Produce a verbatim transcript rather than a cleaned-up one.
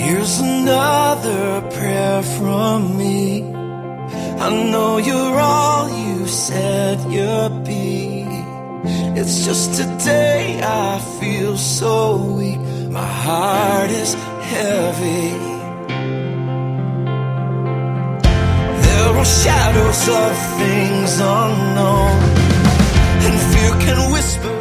Here's another prayer from me. I know you're all you said you'd be. It's just today I feel so weak. My heart is heavy. There are shadows of things unknown, and fear can whisper